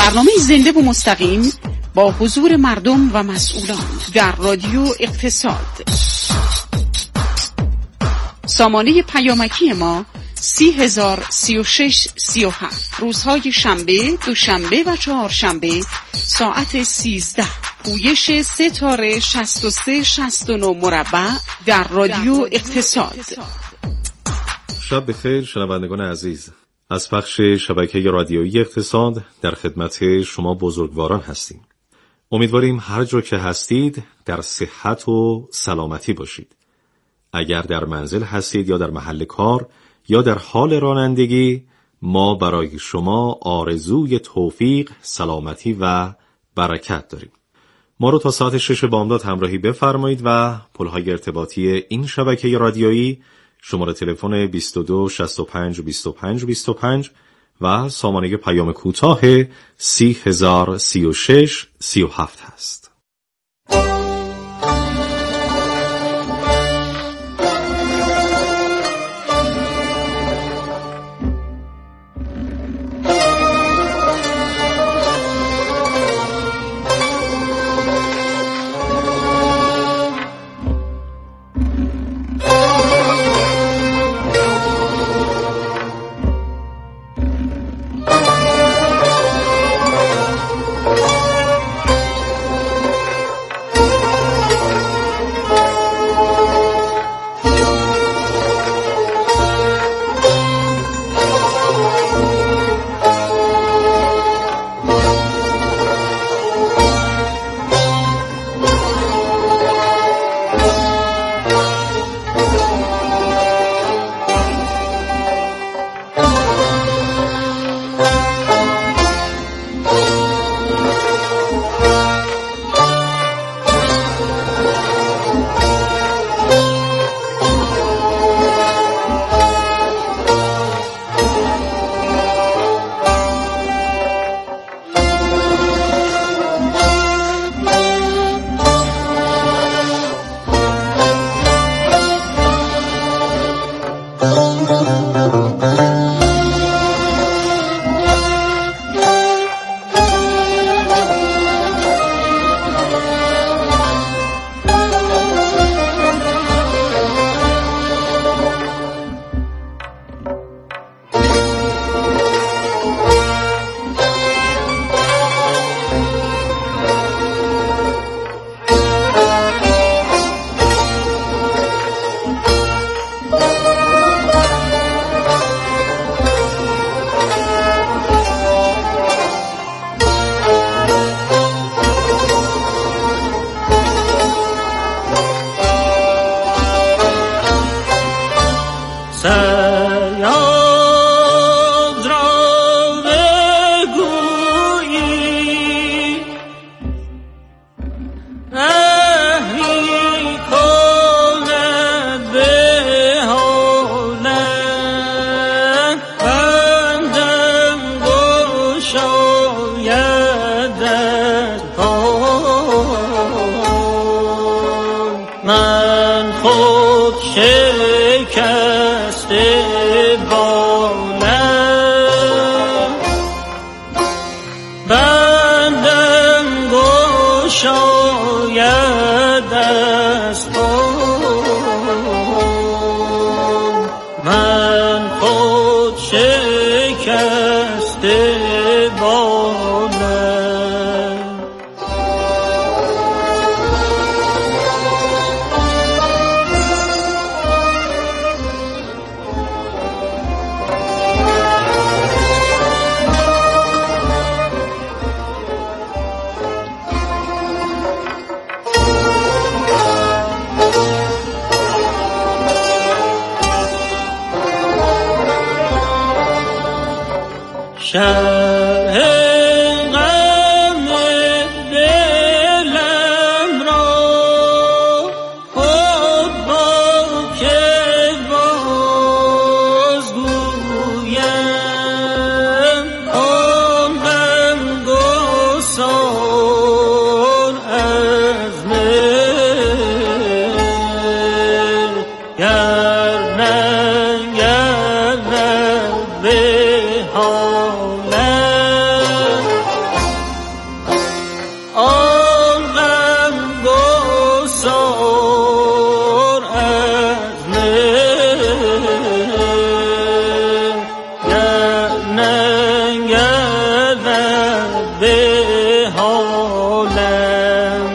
برنامه زنده و مستقیم با حضور مردم و مسئولان در رادیو اقتصاد. سامانه پیامکی ما 30,036-37، روزهای شنبه، دوشنبه و چهارشنبه ساعت 13، پویش 3 تاره 6369 مربع در رادیو اقتصاد. شب بخیر شنوندگان عزیز، از پخش شبکه رادیویی اقتصاد در خدمت شما بزرگواران هستیم. امیدواریم هر جا که هستید در صحت و سلامتی باشید. اگر در منزل هستید یا در محل کار یا در حال رانندگی، ما برای شما آرزوی توفیق، سلامتی و برکت داریم. ما رو تا ساعت 6 بامداد همراهی بفرمایید و پلهای ارتباطی این شبکه رادیویی شماره تلفن 22 65 25 25 و سامانه پیام کوتاه 30,036 37 هست. من خود شکسته بانم، بندم گشاید از پام. من خود شکسته بانم. شرح غم دلم را خود با که بازگویم، عمرم گسار از من، گر نگردد به حالم. نگردد به حالم.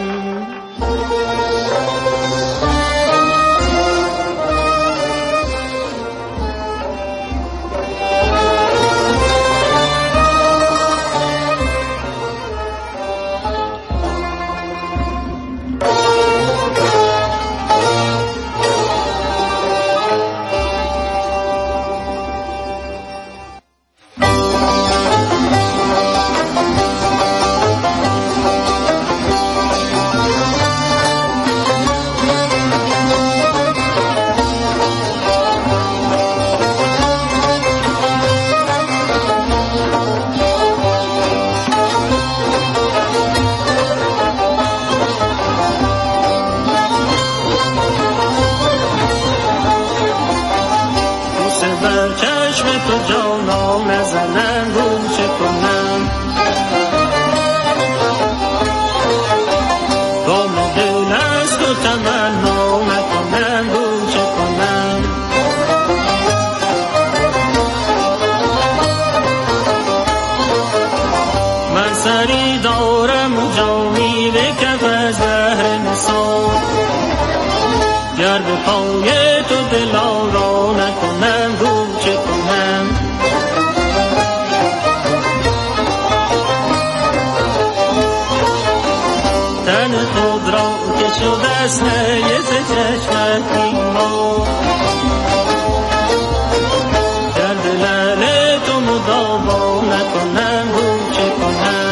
سری دارم جامی به کف از بحر نسان، گر به پای تو دلارا نکنم گو چه کنم. تن خود را که شده است نیز چشمت بیما، گر به لعل تو مداوا نکنم گو چه کنم.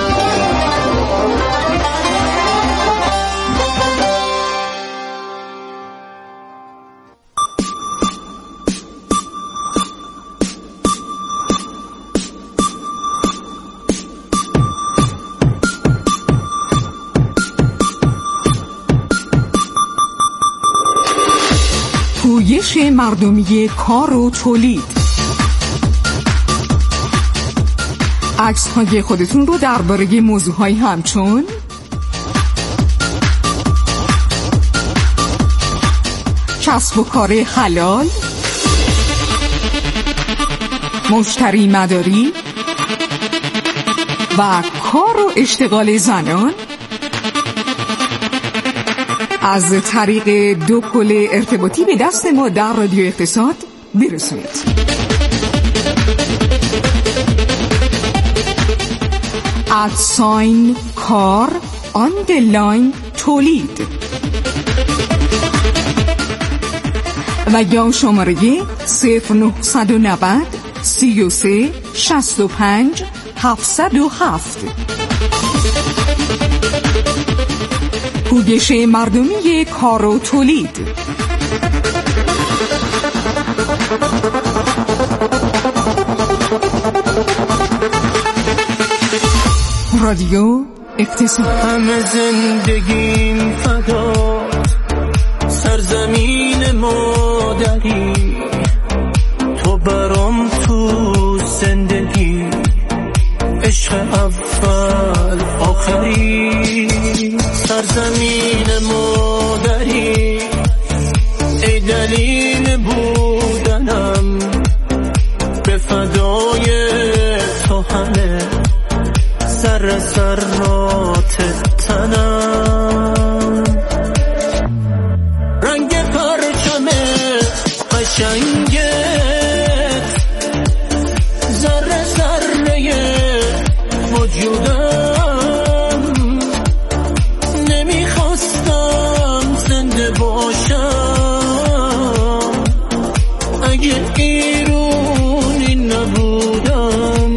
پویش مردمی کار و تولید. عکس‌های خودتون رو درباره موضوعهای همچون کسب و کار حلال، مشتری مداری و کار و اشتغال زنان از طریق 2 پل ارتباطی به دست ما در رادیو اقتصاد برسونید. @ کار آندرلاین تولید و یا شماره 0990 33 65 707. پویش مردمی کار و تولید. رادیو اقتصاد. همه زندگیم فدا سرزمین مادری، تو برام تو زندگی عشق اول آخری. سرزمین مادری ای دلیل بودنم، به فدای تو همه ذرات تنم. رنگ پرچم قشنگت ذره ذره وجودم، نمیخواستم زنده باشم اگه ایرونی نبودم.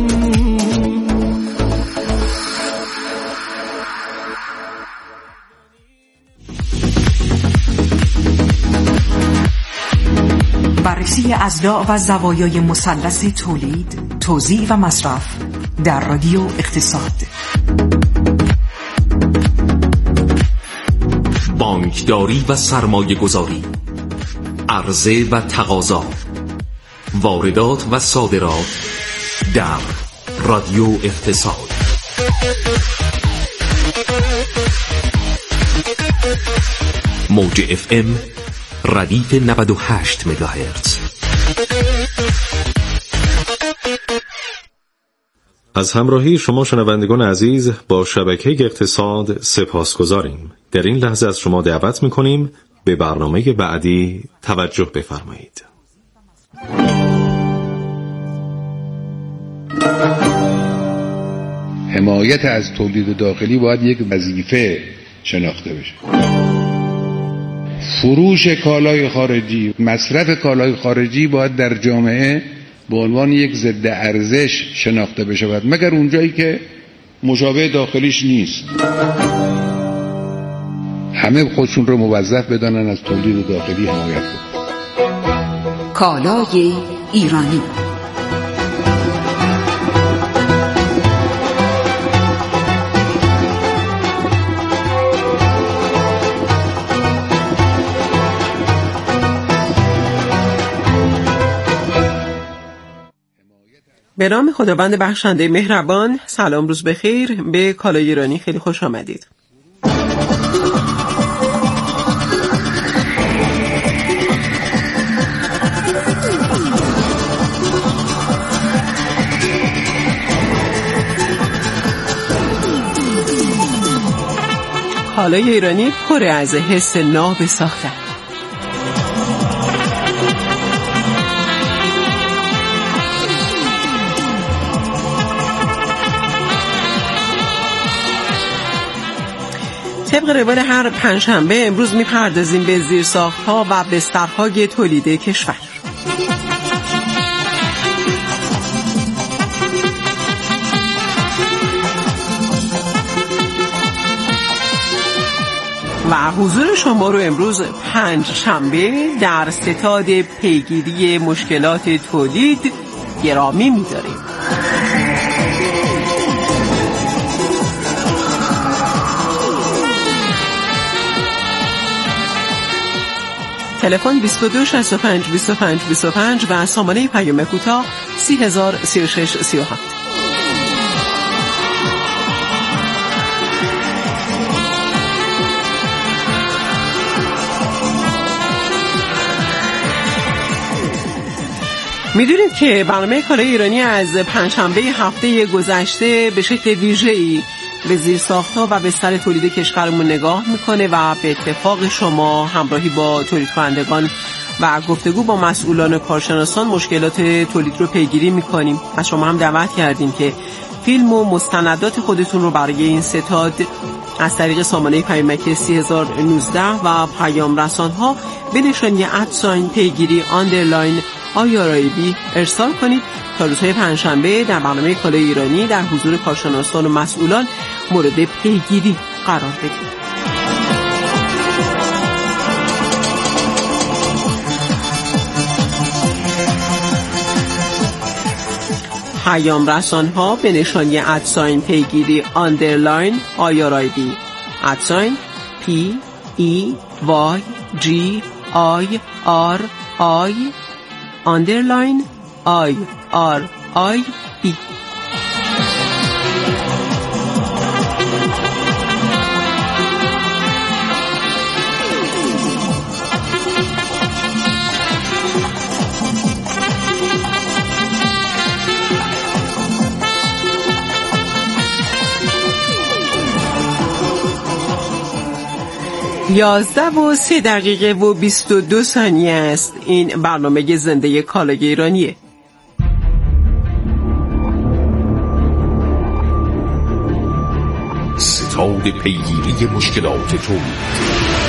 بررسی اضلاع و زوایای مثلث تولید، توزیع و مصرف در رادیو اقتصاد. بانکداری و سرمایه گذاری، عرضه و تقاضا، واردات و صادرات در رادیو اقتصاد. موج FM ردیف 98 مگاهرتز. از همراهی شما شنوندگان عزیز با شبکه اقتصاد سپاسگزاریم. در این لحظه از شما دعوت می‌کنیم به برنامه بعدی توجه بفرمایید. حمایت از تولید داخلی باید یک وظیفه شناخته بشه. فروش کالای خارجی، مصرف کالای خارجی باید در جامعه به عنوان یک ضد ارزش شناخته بشه، مگر اونجایی که مشابه داخلیش نیست. همه خودشون رو موظف بدانن از تولید داخلی حمایت کنن. کالای ایرانی. به نام خداوند بخشنده مهربان. سلام، روز بخیر. به کالای ایرانی خیلی خوش آمدید. کالای ایرانی پر از حس ناب ساختن. طبق روال هر پنجشنبه امروز می‌پردازیم به زیرساخت‌ها و بسترهای تولید کشور. و حضور شما رو امروز پنجشنبه در ستاد پیگیری مشکلات تولید گرامی می‌داریم. تلفن 22 65 25 25 و سامانه پیام کوتاه 3036 37. می‌دونید که برنامه کالای ایرانی از پنجشنبه هفته گذشته به شکل ویژه‌ای به زیرساخت‌ها و بستر تولید کشورمون نگاه میکنه و به اتفاق شما همراهی با تولید کنندگان و گفتگو با مسئولان کارشناسان مشکلات تولید رو پیگیری میکنیم. از شما هم دعوت کردیم که فیلم و مستندات خودتون رو برای این ستاد از طریق سامانه پیامکی 3019 و پیام رسان‌ها به نشانی @ پیگیری _ ارسال کنید تا روزهای پنجشنبه در برنامه کالای ایرانی در حضور کارشناسان و مسئولان مورد پیگیری قرار بدید. پیام رسان‌ها به نشانی @ پیگیری _ PEYGRI یازده و 3 دقیقه و 22 ثانیه است. این برنامه زنده کالای ایرانیه. ستاد پیگیری مشکلات تولید.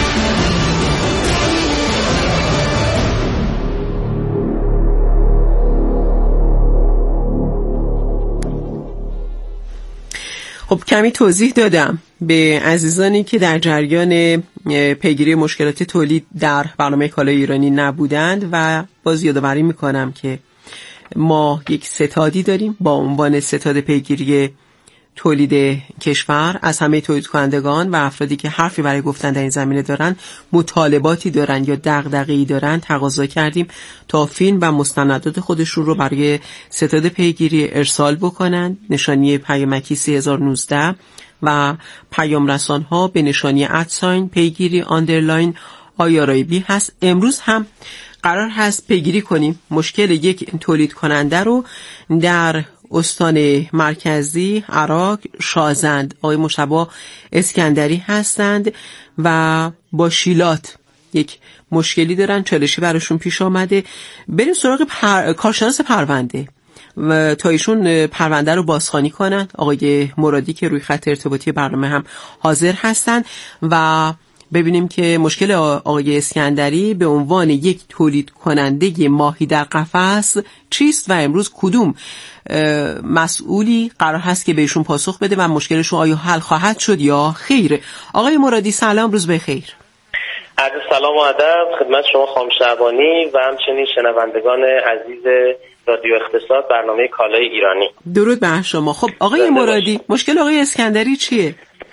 خب کمی توضیح دادم به عزیزانی که در جریان پیگیری مشکلات تولید در برنامه کالای ایرانی نبودند و باز یادآوری میکنم که ما یک ستادی داریم با عنوان ستاد پیگیری تولید کشور. از همه تولید کنندگان و افرادی که حرفی برای گفتن در این زمینه دارن، مطالباتی دارن یا دغدغه‌ای دارن، تقاضا کردیم تا فیلم و مستندات خودشون رو برای ستاد پیگیری ارسال بکنن. نشانی پیامکی 3019 و پیام رسان‌ها به نشانی @ پیگیری _ IRIB هست. امروز هم قرار هست پیگیری کنیم مشکل یک تولید کننده رو در استان مرکزی عراق شازند. آقای مجتبی اسکندری هستند و با شیلات یک مشکلی دارن، چالشی براشون پیش آمده. بریم سراغ کارشناس پرونده و تا ایشون پرونده رو بازخوانی کنن. آقای مرادی که روی خط ارتباطی برنامه هم حاضر هستن و ببینیم که مشکل آقای اسکندری به عنوان یک تولید کننده ماهی در قفس چیست و امروز کدوم مسئولی قرار هست که بهشون پاسخ بده و مشکلشون آیا حل خواهد شد یا خیر. آقای مرادی سلام، روز بخیر. عرض سلام و ادب خدمت شما خانم شعبانی و همچنین شنوندگان عزیز رادیو اقتصاد برنامه کالای ایرانی. درود بر شما. خب آقای مرادی مشکل آقای اسکندری چیه؟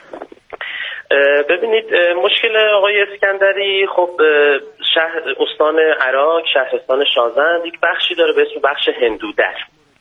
ببینید مشکل آقای اسکندری خب شهر استان عراق شهرستان شازند یک بخشی داره به اسم بخش هندودر.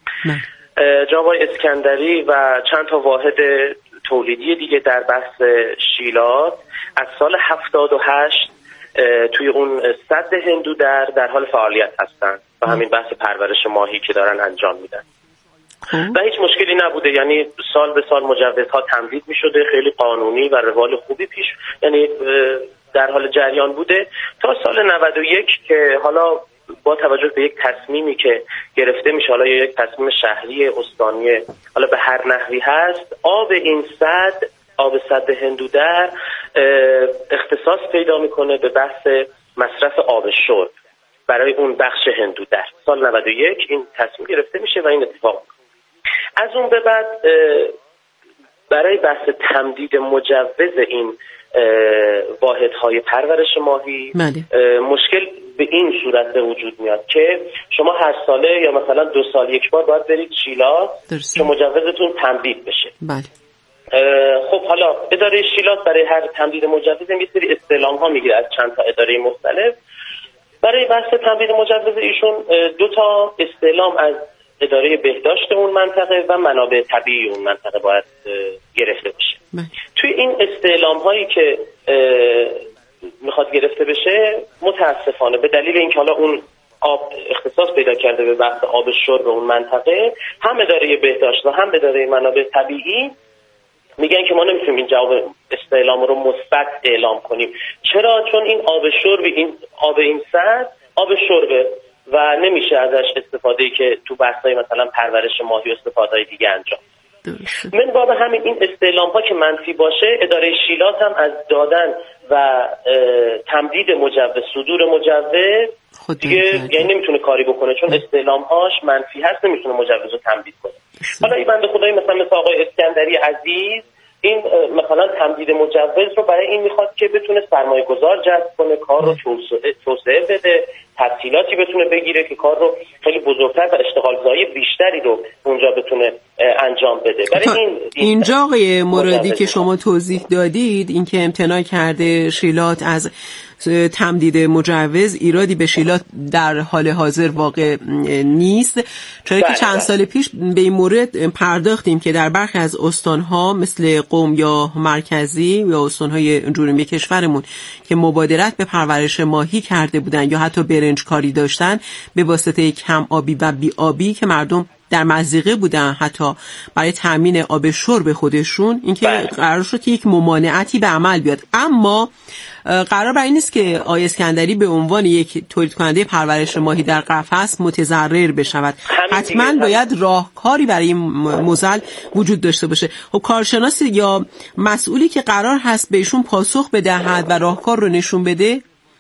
جناب آقای اسکندری و چند تا واحد تولیدی دیگه در بحث شیلات از سال 78 توی اون سد هندودر در حال فعالیت هستن و همین بحث پرورش ماهی که دارن انجام میدن و هیچ مشکلی نبوده. یعنی سال به سال مجوزها تمدید می شده، خیلی قانونی و روال خوبی پیش یعنی در حال جریان بوده تا سال 91 که حالا با توجه به یک تصمیمی که گرفته میشه، حالا یک تصمیم شهری استانی حالا به هر نحوی هست، آب این سد، آب سد هندودر اختصاص پیدا میکنه به بحث مصرف آب شرب برای اون بخش هندودر. سال 91 این تصمیم گرفته میشه و این اتفاق میکنه. از اون به بعد برای بحث تمدید مجوز این واحدهای پرورش ماهی مشکل به این صورت به وجود میاد که شما هر ساله یا مثلا 2 سال یک بار باید برید شیلات که مجوزتون تمدید بشه. بله. خب حالا اداره شیلات برای هر تمدید مجوز یه سری استعلام ها میگیره از چند تا اداره مختلف. برای بحث تمدید مجوز ایشون 2 تا استعلام از اداره بهداشت اون منطقه و منابع طبیعی اون منطقه باید گرفته بشه. توی این استعلام هایی که میخواد گرفته بشه متاسفانه به دلیل اینکه حالا اون آب اختصاص پیدا کرده به بحث آب شرب اون منطقه، هم اداره بهداشت و هم اداره منابع طبیعی میگن که ما نمیتونیم این جواب استعلام رو مثبت اعلام کنیم. چرا؟ چون این آب شرب، این آب این سد آب شربه و نمیشه ازش استفاده که تو بحث‌های مثلا پرورش ماهی و استفاده‌های دیگه انجام. من باب همین این استعلام ها که منفی باشه، اداره شیلات هم از دادن و تمدید مجوز، صدور مجوز دیگه یعنی نمیتونه کاری بکنه، چون استعلام هاش منفی هست، نمیتونه مجوز رو تمدید کنه. حالا این بنده خدایی مثل آقای اسکندری عزیز این مثلا تمدید مجوز رو برای این میخواد که بتونه سرمایه گذار جذب کنه، کار رو توسعه بده، تسهیلاتی بتونه بگیره که کار رو خیلی بزرگتر و اشتغالزایی بیشتری رو اونجا بتونه انجام بده. برای اینجا آقای مرادی که شما توضیح دادید، این که امتناع کرده شیلات از تمدید مجوز، ایرادی به شیلات در حال حاضر واقع نیست، چرا که چند سال پیش به این مورد پرداختیم که در برخی از استانها مثل قم یا مرکزی یا استانهای جنوبی کشورمون که مبادرت به پرورش ماهی کرده بودن یا حتی برنج کاری داشتن، به واسطه کم آبی و بی آبی که مردم در مضیقه بودن حتی برای تامین آب شرب خودشون، اینکه قرار شد که یک ممانعتی به عمل بیاد. اما قرار بر این نیست که آقای اسکندری به عنوان یک تولید کننده پرورش ماهی در قفس متضرر بشود. حتما باید راهکاری برای این معضل وجود داشته باشه. خب کارشناسی یا مسئولی که قرار هست بهشون پاسخ بدهد و راهکار رو نشون بده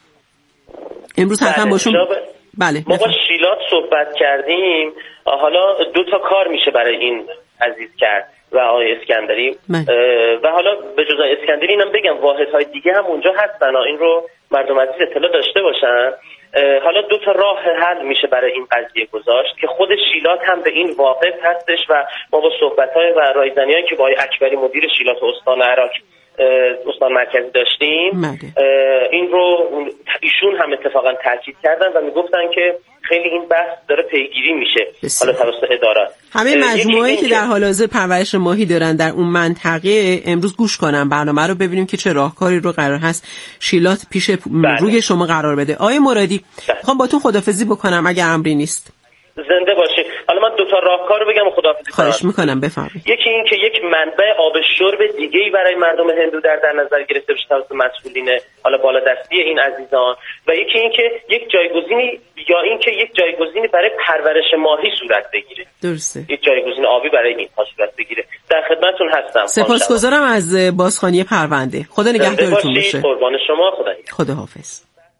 امروز حتما باشون. بله. ما با شیلات صحبت کردیم، حالا 2 تا کار میشه برای این عزیز کرد و آقای اسکندری و حالا به جز اسکندری اینم بگم واحدهای دیگه هم اونجا هستن، این رو مردم عزیز اطلاع داشته باشن. حالا 2 تا راه حل میشه برای این قضیه گذاشت که خود شیلات هم به این واقف هستش و ما با صحبت‌های و رایزنی‌هایی که با آقای اکبری مدیر شیلات استان عراق استان مرکزی داشتیم این رو ایشون هم اتفاقا تاکید کردن و میگفتن که خیلی این بحث داره پیگیری میشه حالا توسط ادارات. همه مجموعه‌ای که در حال حاضر پرورش ماهی دارن در اون منطقه امروز گوش کنن برنامه رو، ببینیم که چه راهکاری رو قرار هست شیلات پیش روی شما قرار بده. آقای مرادی میخوام باتون خداحافظی بکنم اگر امری نیست. زنده باشید. حالا من دو تا راهکار رو بگم و خداحافظی کنم. خواهش میکنم بفرمایید. یکی این که یک منبع آب شرب دیگه‌ای برای مردم هندو در نظر گرفته بشه توسط مسئولین حالا بالادستی این عزیزان، و یکی این که یک جایگزینی یا این که یک جایگزینی برای پرورش ماهی صورت بگیره. درسته. یک جایگزین آبی برای اینها صورت بگیره. در خدمتتون هستم. سپاسگزارم از بازخوانی پرونده. خدا نگهدارتون باشه. قربان شما. خداحافظ.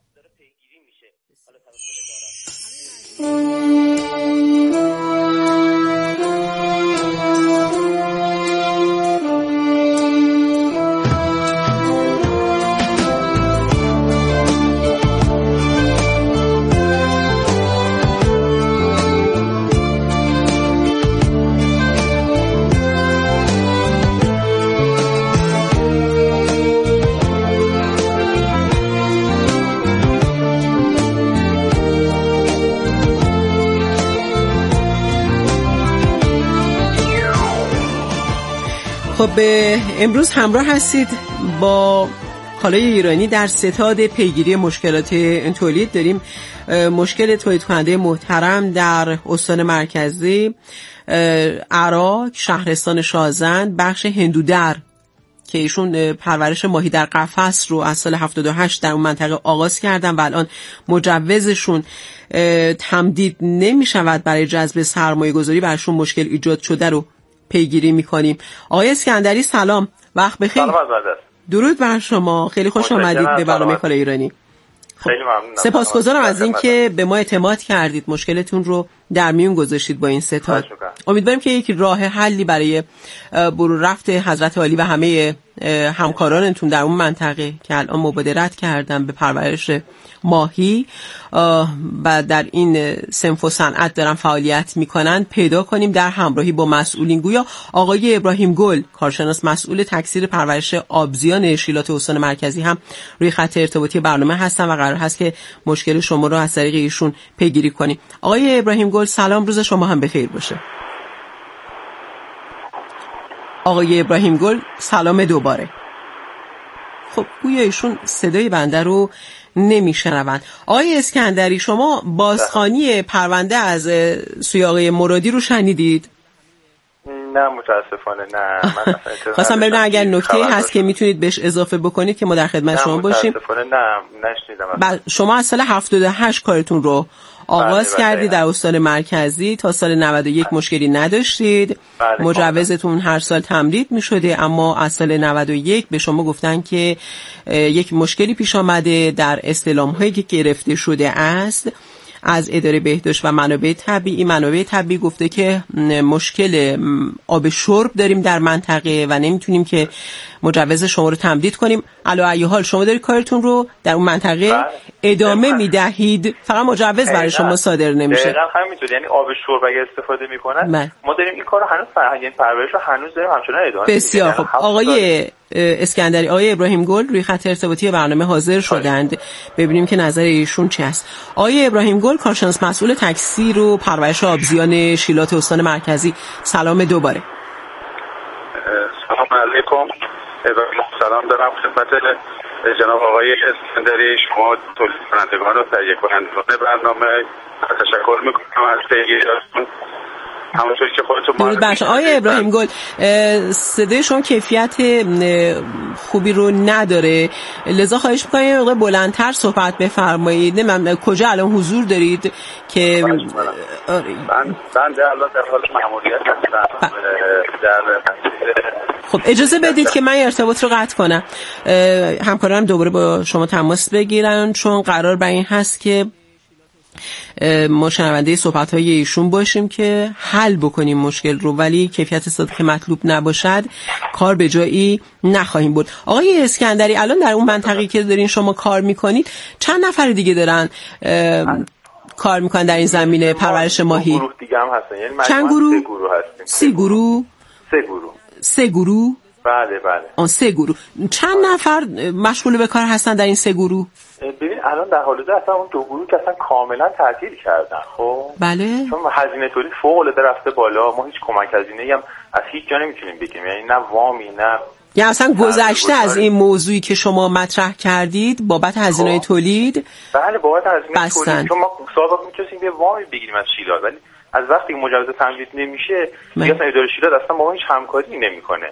خب امروز همراه هستید با کالای ایرانی در ستاد پیگیری مشکلات تولید. داریم مشکل تولید کننده محترم در استان مرکزی، عراق، شهرستان شازند، بخش هندودر که ایشون پرورش ماهی در قفس رو از سال 78 در اون منطقه آغاز کردن و الان مجوزشون تمدید نمی شود برای جذب سرمایه گذاری، برشون مشکل ایجاد شده رو پیگیری میکنیم. آقای اسکندری سلام، وقت بخیر. درود بر شما، خیلی خوش آمدید به برنامه کالای ایرانی. خیلی ممنونم. سپاسگزارم از اینکه به ما اعتماد کردید، مشکلتون رو در میون گذاشتید با این ستاد. امیدواریم که یک راه حلی برای برون رفت حضرت عالی و همه همکارانتون در اون منطقه که الان مبادرت کردن به پرورش ماهی و در این صنف و صنعت دارن فعالیت میکنن پیدا کنیم در همراهی با مسئولین. گویا آقای ابراهیم گل، کارشناس مسئول تکثیر پرورش آبزیان شیلات استان مرکزی هم روی خط ارتباطی برنامه هستن و قرار هست که مشکل شما رو از طریق ایشون پیگیری کنیم. آقای ابراهیم گل سلام، روز شما هم بخیر باشه. آقای ابراهیم گل سلام دوباره. خب گویا ایشون صدای بنده رو نمیشنوند. آقای اسکندری شما بازخوانی پرونده از سوی آقای مرادی رو شنیدید؟ نه متاسفانه نه. خواستم ببینم اگر نکته هست که میتونید بهش اضافه بکنید که ما در خدمت شما باشیم. متاسفانه نه نشنیدم. شما از سال 78 کارتون رو آغاز کردید در استان مرکزی، تا سال 91 مشکلی نداشتید. مجوزتون هر سال تمدید می شده، اما از سال 91 به شما گفتن که یک مشکلی پیش آمده در استعلام هایی که گرفته شده است از اداره بهداشت و منابع طبیعی گفته که مشکل آب شرب داریم در منطقه و نمیتونیم که مجوز شما رو تمدید کنیم. علی ای حال شما دارید کارتون رو در اون منطقه ادامه میدهید، فقط مجوز برای شما صادر نمیشه. دقیقاً همینطور، یعنی آب شرب اگه استفاده میکنن ما داریم این کارو هنوز یعنی پرورش رو هنوز داریم همچنان ادامه میدیم. بسیار خوب. آقای اسکندری، آقای ابراهیم گل روی خط ارتباطی برنامه حاضر شدند، ببینیم که نظر ایشون چی است. آقای ابراهیم گل کارشناس مسئول تکثیر و پرورش آبزیان شیلات استان مرکزی، سلام دوباره. سلام علیکم. سلام دارم خدمت جناب آقای اسکندری، شما تولید کنندگان و تهیه کنندگان برنامه. تشکر میکنم از پیگیریتون. همونطور که خودتون درود بر شما. آقای ابراهیم گل صدای شما کیفیت خوبی رو نداره، لذا خواهش می‌کنم یه مقدار بلندتر صحبت بفرمایید. من کجا الان حضور دارید که من الان در حال مأموریت هستم در خب اجازه بدید که من ارتباط رو قطع کنم، همکارانم دوباره با شما تماس بگیرن، چون قرار بر این هست که ما شنونده صحبت‌های ایشون باشیم که حل بکنیم مشکل رو، ولی کیفیت صدا که مطلوب نباشد کار به جایی نخواهیم برد. آقای اسکندری الان در اون منطقه‌ای که دارین شما کار میکنید چند نفر دیگه دارن کار میکنن در این زمینه پرورش ماهی؟ گروه دیگه هم هستن، یعنی چند گروه؟ 3 گروه هستیم. 3 گروه؟ 3 گروه؟ بله بله. 3 گروه. چند نفر مشغول به کار هستن در این 3 گروه؟ ببین الان در حال حاضر اصلا اون 2 گروه که اصلا کاملا تعطیل کردن. خب بله. چون هزینه تولید فوق العاده رفته بالا، ما هیچ کمک هزینه‌ای هم از هیچ جا نمیتونیم بگیریم، یعنی نه وامی نه. یا اصلا گذشته از این موضوعی که شما مطرح کردید بابت هزینه تولید؟ بله بابت هزینه تولید، چون ما سابقا میتونستیم یه وامی بگیریم از شیلات، ولی از وقتی که مجوز تمدید نمیشه دیگه اصلا اداره شیلات اصلا با ما هیچ همکاری نمیکنه.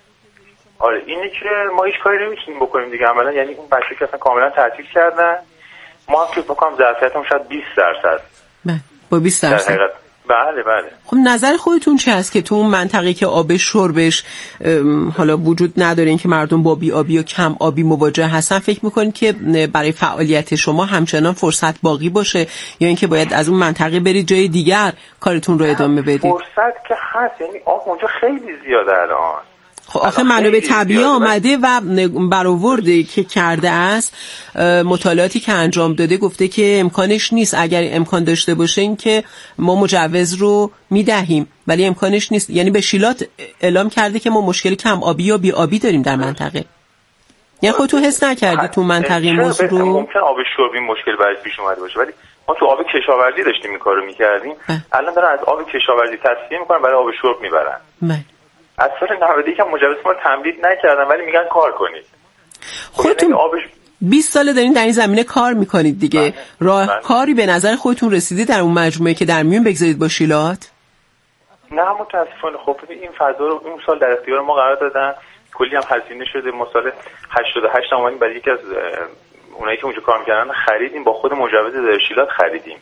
آره اینه که ما هیچ کاری نمیتونیم بکنیم دیگه عملا، یعنی اون بچه که اصلا کاملا تعطیل کردن، ما هم که بکنم ظرفیتمون شاید 20%. بله با 20%. بله بله. خب نظر خودتون چه هست که تو اون منطقه که آب شربش حالا وجود نداره، این که مردم با بی آبی و کم آبی مواجه هستن، فکر میکنید که برای فعالیت شما همچنان فرصت باقی باشه یا اینکه باید از اون منطقه برید جای دیگر کارتون رو ادامه بدید؟ فرصت که هست، یعنی آب اونجا خیلی زیاده الان. خب آخه منابع طبیعی آمده و برآورده که کرده است، مطالعاتی که انجام داده گفته که امکانش نیست، اگر امکان داشته باشه این که ما مجوز رو میدهیم ولی امکانش نیست، یعنی به شیلات اعلام کرده که ما مشکل کم آبی یا بی آبی داریم در منطقه. یعنی خودتون حس نکردید تو منطقه موضوع رو؟ ممکن آب شربی مشکل براش پیش اومده باشه، ولی ما تو آب کشاورزی داشتیم این کارو می‌کردیم. الان دارن از آب کشاورزی تصفیه می‌کنن برای آب شرب میبرن. از سال 91 هم مجوز ما تمدید نکردن ولی میگن کار کنید. خودتون 20 ساله دارین در این زمینه کار میکنید دیگه. کاری به نظر خودتون رسیده در اون مجموعه که در میون بگذارید با شیلات؟ نه متاسفانه. خب این فضا رو اون سال در اختیار ما قرار دادن، کلی هم هزینه شده. ما سال 88 اومدیم برای یکی از اونایی که اونجا کار میکردن خریدیم، با خود مجوز اداره شیلات خریدیم.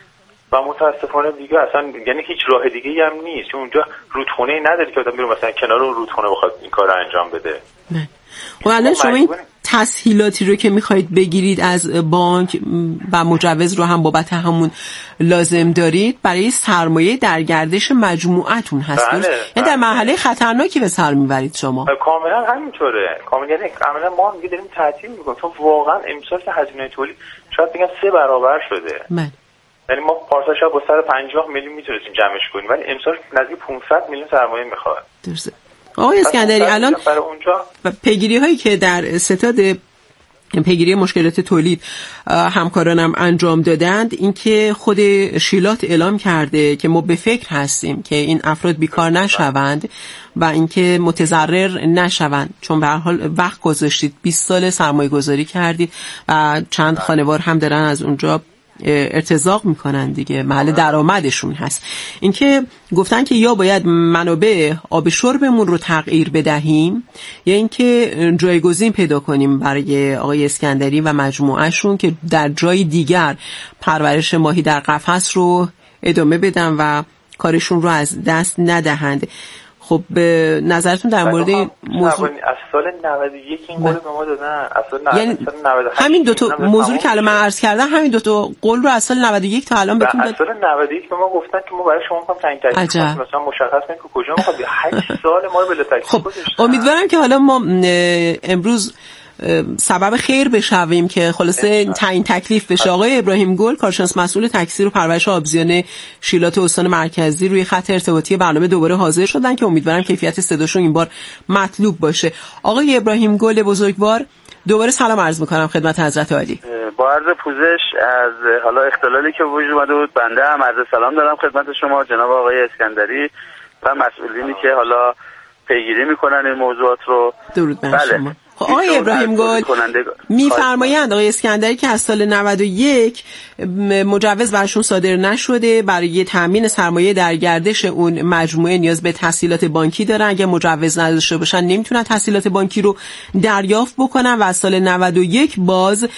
و متاسفانه دیگه اصلا یعنی هیچ راه دیگه‌ای هم نیست، چون اونجا رودخونه‌ای نداره که آدم بره مثلا کنار اون رودخونه بخواد این کارو انجام بده. خب الان شما این تسهیلاتی رو که میخواید بگیرید از بانک و مجوز رو هم بابت همون لازم دارید، برای سرمایه در گردش مجموعتون هست. یعنی در مرحله خطرناکی به سر میبرید شما. کاملا همینطوره. کاملا یعنی عملا ما میگه داریم تعطیل میکنیم، چون واقعا امسال که هزینه تولید شاید بگم 3 برابر شده. یعنی ما پارسال شاید با 150 میلیون میتونستیم جمعش کنیم، ولی امسال نزدیک 500 میلیون سرمایه میخواد. درسته. آقای اسکندری الان پیگیری هایی که در ستاد پیگیری مشکلات تولید همکارانم انجام دادند، اینکه خود شیلات اعلام کرده که ما به فکر هستیم که این افراد بیکار نشوند و اینکه متضرر نشوند، چون به هر حال وقت گذاشتید، 20 سال سرمایه گذاری کردید و چند خانوار هم دارن از اونجا ارتزاق میکنن دیگه، محل درآمدشون هست. اینکه گفتن که یا باید منابع آب شربمون رو تغییر بدهیم یا اینکه جایگزین پیدا کنیم برای آقای اسکندری و مجموعهشون که در جای دیگر پرورش ماهی در قفس رو ادامه بدن و کارشون رو از دست ندهند. خب به نظرتون در مورد این موضوع از سال 91 این قول به ما دادن، از سال یعنی همین دو تا موضوع که الان من عرض کردم، همین دو تا قول رو از سال 91 تا الان بهتون دادن. از سال 91 به ما گفتن که ما برای شما می‌خوام تعیین تکلیف مثلا مشخص کنیم که کجا می‌خواد 8 سال ما رو بلا تکلیف گذاشتن. خب امیدوارم که حالا ما امروز سبب خیر بشویم که خلاصه تعیین تکلیف بشه. آقای ابراهیم گل، کارشناس مسئول تکثیر و پرورش آبزیان شیلات استان مرکزی، روی خط ارتباطی برنامه دوباره حاضر شدن که امیدوارم کیفیت صداشون این بار مطلوب باشه. آقای ابراهیم گل بزرگوار، دوباره سلام عرض میکنم خدمت حضرت عالی. با عرض پوزش از حالا اختلالی که وجود اومده بود، بنده هم عرض سلام دارم خدمت شما جناب آقای اسکندری و مسئولینی که حالا پیگیری میکنن این موضوعات رو. درود بر شما. آقای ابراهیم گل میفرمایند آقای اسکندری که از سال 91 مجوز برشون صادر نشده، برای تامین سرمایه در گردش اون مجموعه نیاز به تسهیلات بانکی دارن، اگه مجوز نداشته باشن نمیتونن تسهیلات بانکی رو دریافت بکنن و از سال 91 باز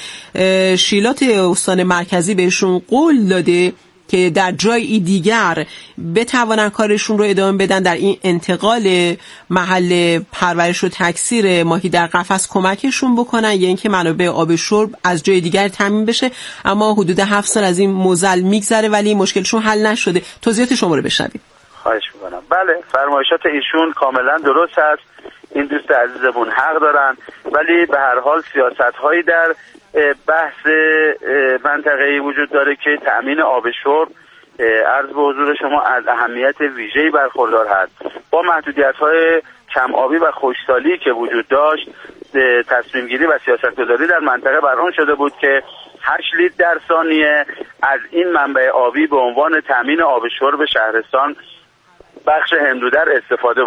شیلات استان مرکزی بهشون قول داده که در جای دیگر بتوانن کارشون رو ادامه بدن، در این انتقال محل پرورش و تکثیر ماهی در قفس کمکشون بکنن یا اینکه منابع آب شرب از جای دیگر تامین بشه. اما حدود 7 سال از این موزل میگذره ولی مشکلشون حل نشده. توضیحات شما رو بشنویم. خواهش میکنم. بله، فرمایشات ایشون کاملا درست است. این دوست عزیزمون حق دارن، ولی به هر حال سیاست‌هایی در بحث منطقه‌ای وجود داره که تأمین آب شرب عرض به حضور شما از اهمیت ویژه‌ای برخوردار هست. با محدودیت‌های کم آبی و خشکسالی که وجود داشت، تصمیم گیری و سیاست‌گذاری در منطقه بر آن شده بود که 8 لیتر در ثانیه از این منبع آبی به عنوان تامین آب شرب شهرستان بخش هندودر استفاده